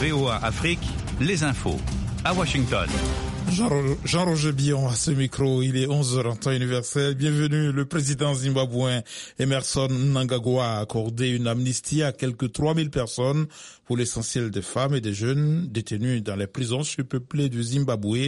VOA Afrique, les infos. À Washington. Jean-Roger Billon à ce micro, il est 11h en temps universel. Bienvenue. Le président zimbabwéen Emmerson Mnangagwa a accordé une amnistie à quelques 3000 personnes, pour l'essentiel des femmes et des jeunes détenus dans les prisons surpeuplées du Zimbabwe.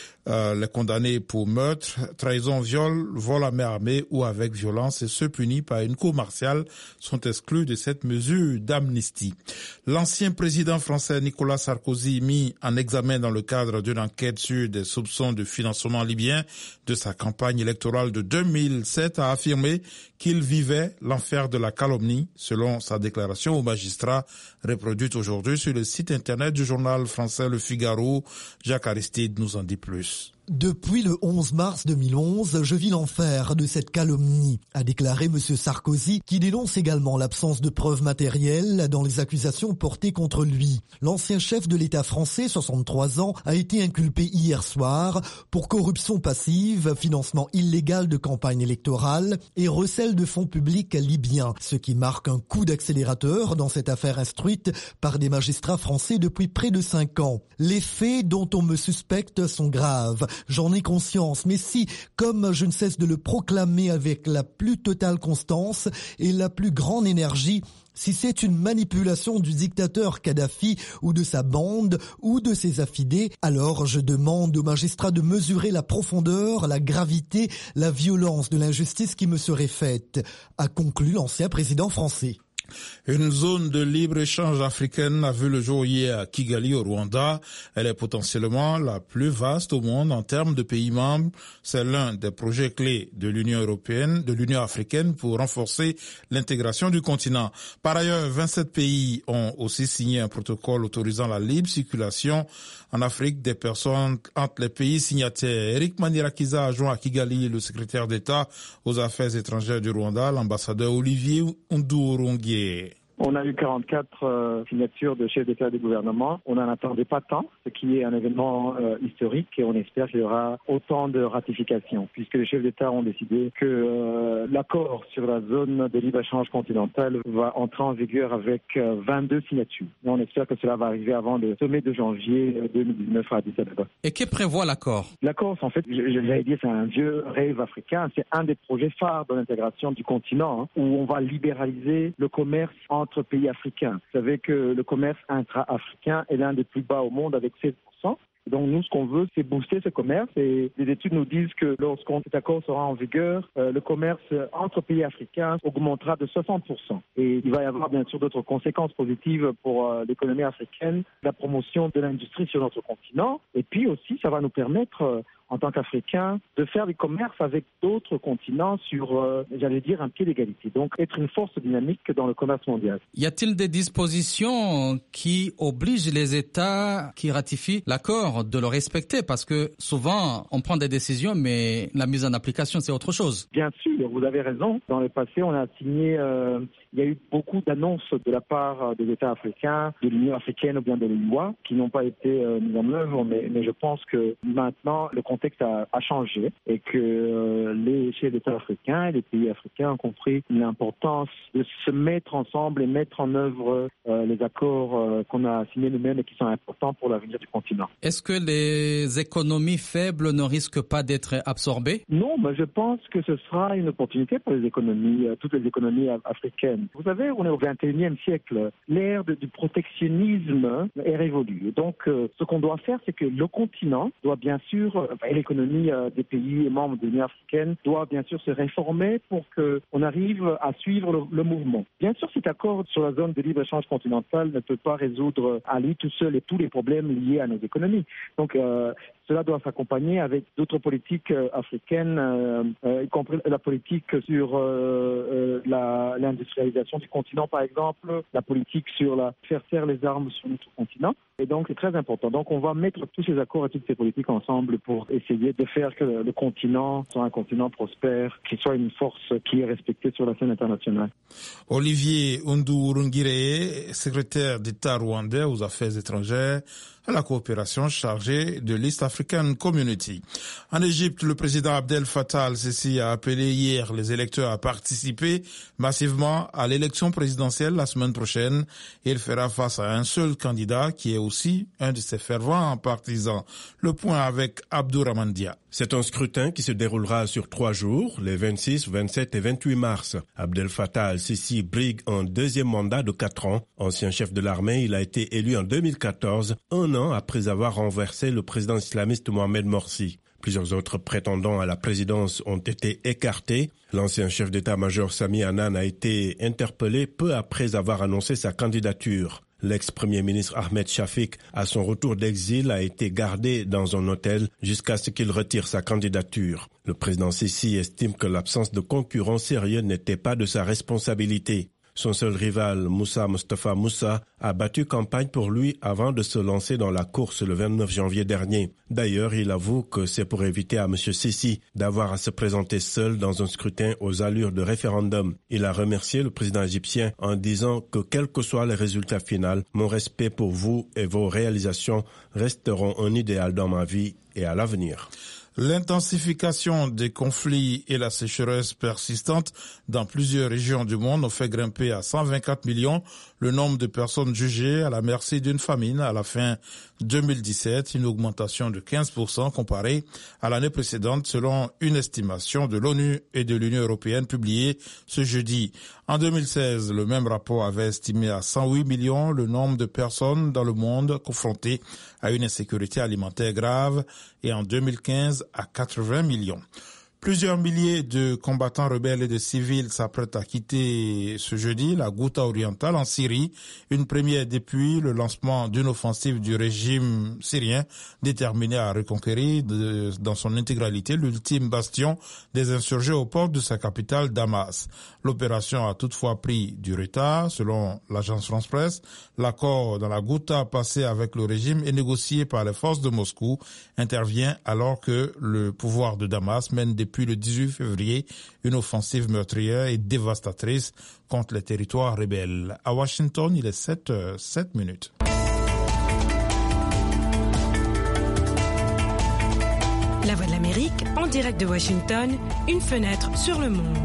Les condamnés pour meurtre, trahison, viol, vol à main armée ou avec violence et ceux punis par une cour martiale sont exclus de cette mesure d'amnistie. L'ancien président français Nicolas Sarkozy, mis en examen dans le cadre d'une enquête sur des soupçons de financement libyen de sa campagne électorale de 2007, a affirmé qu'il vivait l'enfer de la calomnie, selon sa déclaration au magistrat reproduite aujourd'hui sur le site internet du journal français Le Figaro. Jacques Aristide nous en dit plus. Depuis le 11 mars 2011, je vis l'enfer de cette calomnie, a déclaré M. Sarkozy, qui dénonce également l'absence de preuves matérielles dans les accusations portées contre lui. L'ancien chef de l'État français, 63 ans, a été inculpé hier soir pour corruption passive, financement illégal de campagne électorale et recel de fonds publics libyens, ce qui marque un coup d'accélérateur dans cette affaire instruite par des magistrats français depuis près de 5 ans. Les faits dont on me suspecte sont graves. J'en ai conscience, mais si, comme je ne cesse de le proclamer avec la plus totale constance et la plus grande énergie, si c'est une manipulation du dictateur Kadhafi ou de sa bande ou de ses affidés, alors je demande aux magistrats de mesurer la profondeur, la gravité, la violence de l'injustice qui me serait faite, a conclu l'ancien président français. Une zone de libre-échange africaine a vu le jour hier à Kigali, au Rwanda. Elle est potentiellement la plus vaste au monde en termes de pays membres. C'est l'un des projets clés de l'Union européenne, de l'Union africaine pour renforcer l'intégration du continent. Par ailleurs, 27 pays ont aussi signé un protocole autorisant la libre circulation en Afrique des personnes entre les pays signataires. Eric Manirakiza a joint à Kigali le secrétaire d'État aux affaires étrangères du Rwanda, l'ambassadeur Olivier Nduhungirehe. On a eu 44 signatures de chefs d'État et de gouvernement. On n'en attendait pas tant, ce qui est un événement historique et on espère qu'il y aura autant de ratifications puisque les chefs d'État ont décidé que l'accord sur la zone de libre-échange continentale va entrer en vigueur avec 22 signatures. Et on espère que cela va arriver avant le sommet de janvier 2019 à Addis Abeba. Et que prévoit l'accord? L'accord, en fait, j'allais dire, c'est un vieux rêve africain. C'est un des projets phares de l'intégration du continent où on va libéraliser le commerce entre pays africains. Vous savez que le commerce intra-africain est l'un des plus bas au monde avec 16%. Donc nous, ce qu'on veut, c'est booster ce commerce et les études nous disent que lorsqu'on cet accord sera en vigueur, le commerce entre pays africains augmentera de 60%. Et il va y avoir bien sûr d'autres conséquences positives pour l'économie africaine, la promotion de l'industrie sur notre continent. Et puis aussi, ça va nous permettre en tant qu'Africains, de faire du commerce avec d'autres continents sur, j'allais dire, un pied d'égalité. Donc, être une force dynamique dans le commerce mondial. Y a-t-il des dispositions qui obligent les États qui ratifient l'accord de le respecter? Parce que souvent, on prend des décisions, mais la mise en application, c'est autre chose. Bien sûr, vous avez raison. Dans le passé, on a signé... il y a eu beaucoup d'annonces de la part des États africains, de l'Union africaine ou bien de l'UOIA, qui n'ont pas été mises en œuvre, mais je pense que maintenant, le contexte a changé et que les chefs d'État africains et les pays africains ont compris l'importance de se mettre ensemble et mettre en œuvre les accords qu'on a signés nous-mêmes et qui sont importants pour l'avenir du continent. Est-ce que les économies faibles ne risquent pas d'être absorbées? Non, mais je pense que ce sera une opportunité pour les économies, toutes les économies africaines. Vous savez, on est au XXIe siècle. L'ère du protectionnisme est révolue. Donc, ce qu'on doit faire, c'est que le continent doit bien sûr, l'économie des pays membres de l'Union africaine doit bien sûr se réformer pour qu'on arrive à suivre le mouvement. Bien sûr, cet accord sur la zone de libre-échange continentale ne peut pas résoudre à lui tout seul et tous les problèmes liés à nos économies. Donc, cela doit s'accompagner avec d'autres politiques africaines, y compris la politique sur l'industrialisation du continent, par exemple, la politique sur faire taire les armes sur notre continent. Et donc, c'est très important. Donc, on va mettre tous ces accords et toutes ces politiques ensemble pour essayer de faire que le continent soit un continent prospère, qu'il soit une force qui est respectée sur la scène internationale. Olivier Nduhungirehe, secrétaire d'État rwandais aux affaires étrangères, à la coopération chargée de l'East Africa. African Community. En Égypte, le président Abdel Fattah al-Sisi a appelé hier les électeurs à participer massivement à l'élection présidentielle la semaine prochaine. Il fera face à un seul candidat qui est aussi un de ses fervents partisans. Le point avec Abdourahmane Dia. C'est un scrutin qui se déroulera sur 3 jours, les 26, 27 et 28 mars. Abdel Fattah al-Sisi brigue un deuxième mandat de 4 ans. Ancien chef de l'armée, il a été élu en 2014, un an après avoir renversé le président islamiste Mohamed Morsi. Plusieurs autres prétendants à la présidence ont été écartés. L'ancien chef d'état-major Sami Anan a été interpellé peu après avoir annoncé sa candidature. L'ex-premier ministre Ahmed Shafik, à son retour d'exil, a été gardé dans un hôtel jusqu'à ce qu'il retire sa candidature. Le président Sisi estime que l'absence de concurrent sérieux n'était pas de sa responsabilité. Son seul rival, Moussa Moustapha Moussa, a battu campagne pour lui avant de se lancer dans la course le 29 janvier dernier. D'ailleurs, il avoue que c'est pour éviter à M. Sisi d'avoir à se présenter seul dans un scrutin aux allures de référendum. Il a remercié le président égyptien en disant que quels que soient les résultats finaux, mon respect pour vous et vos réalisations resteront un idéal dans ma vie et à l'avenir. L'intensification des conflits et la sécheresse persistante dans plusieurs régions du monde ont fait grimper à 124 millions le nombre de personnes jugées à la merci d'une famine à la fin 2017, une augmentation de 15% comparée à l'année précédente selon une estimation de l'ONU et de l'Union européenne publiée ce jeudi. En 2016, le même rapport avait estimé à 108 millions le nombre de personnes dans le monde confrontées à une insécurité alimentaire grave et en 2015 à 80 millions. Plusieurs milliers de combattants rebelles et de civils s'apprêtent à quitter ce jeudi la Ghouta orientale en Syrie, une première depuis le lancement d'une offensive du régime syrien déterminé à reconquérir dans son intégralité l'ultime bastion des insurgés aux portes de sa capitale Damas. L'opération a toutefois pris du retard, selon l'agence France-Presse. L'accord dans la Ghouta passé avec le régime et négocié par les forces de Moscou intervient alors que le pouvoir de Damas mène depuis le 18 février une offensive meurtrière et dévastatrice contre les territoires rebelles. À Washington, il est 7h07. La Voix de l'Amérique, en direct de Washington, une fenêtre sur le monde.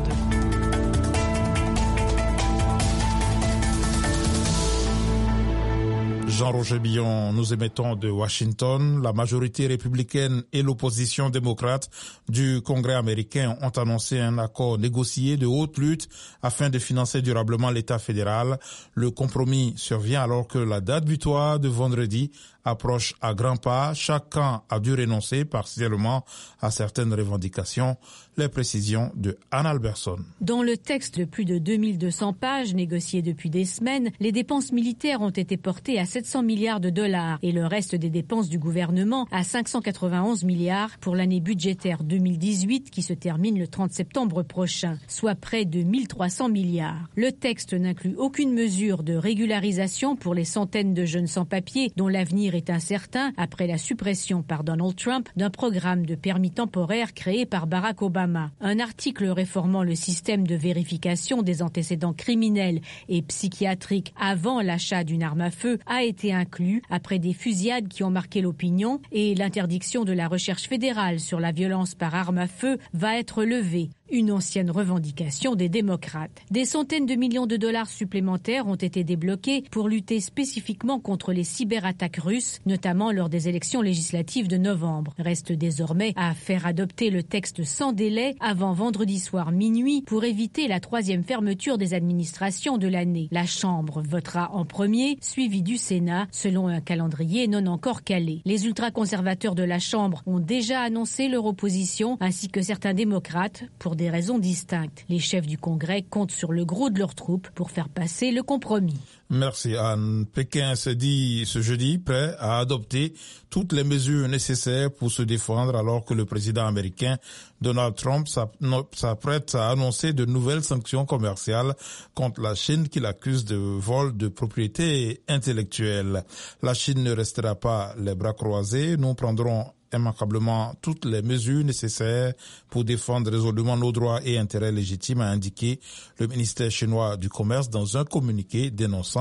Jean-Roger Billon, nous émettons de Washington. La majorité républicaine et l'opposition démocrate du Congrès américain ont annoncé un accord négocié de haute lutte afin de financer durablement l'État fédéral. Le compromis survient alors que la date butoir de vendredi approche à grands pas. Chaque camp a dû renoncer partiellement à certaines revendications. Les précisions de Anne Alberson. Dans le texte de plus de 2200 pages négocié depuis des semaines, les dépenses militaires ont été portées à 700 milliards de dollars et le reste des dépenses du gouvernement à 591 milliards pour l'année budgétaire 2018 qui se termine le 30 septembre prochain, soit près de 1300 milliards. Le texte n'inclut aucune mesure de régularisation pour les centaines de jeunes sans-papiers dont l'avenir est incertain après la suppression par Donald Trump d'un programme de permis temporaire créé par Barack Obama. Un article réformant le système de vérification des antécédents criminels et psychiatriques avant l'achat d'une arme à feu a été inclus après des fusillades qui ont marqué l'opinion et l'interdiction de la recherche fédérale sur la violence par arme à feu va être levée. Une ancienne revendication des démocrates. Des centaines de millions de dollars supplémentaires ont été débloqués pour lutter spécifiquement contre les cyberattaques russes, notamment lors des élections législatives de novembre. Reste désormais à faire adopter le texte sans délai avant vendredi soir minuit pour éviter la troisième fermeture des administrations de l'année. La Chambre votera en premier, suivi du Sénat, selon un calendrier non encore calé. Les ultra-conservateurs de la Chambre ont déjà annoncé leur opposition, ainsi que certains démocrates, pour des raisons distinctes. Les chefs du Congrès comptent sur le gros de leurs troupes pour faire passer le compromis. Merci Anne. Pékin s'est dit ce jeudi prêt à adopter toutes les mesures nécessaires pour se défendre alors que le président américain Donald Trump s'apprête à annoncer de nouvelles sanctions commerciales contre la Chine qu'il accuse de vol de propriété intellectuelle. La Chine ne restera pas les bras croisés. Nous prendrons immanquablement toutes les mesures nécessaires pour défendre résolument nos droits et intérêts légitimes, a indiqué le ministère chinois du Commerce dans un communiqué dénonçant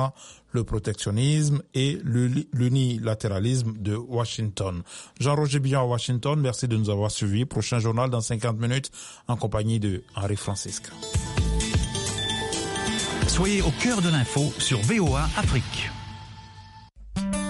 le protectionnisme et l'unilatéralisme de Washington. Jean-Roger Billon à Washington, merci de nous avoir suivis. Prochain journal dans 50 minutes en compagnie de Henri Francisque. Soyez au cœur de l'info sur VOA Afrique.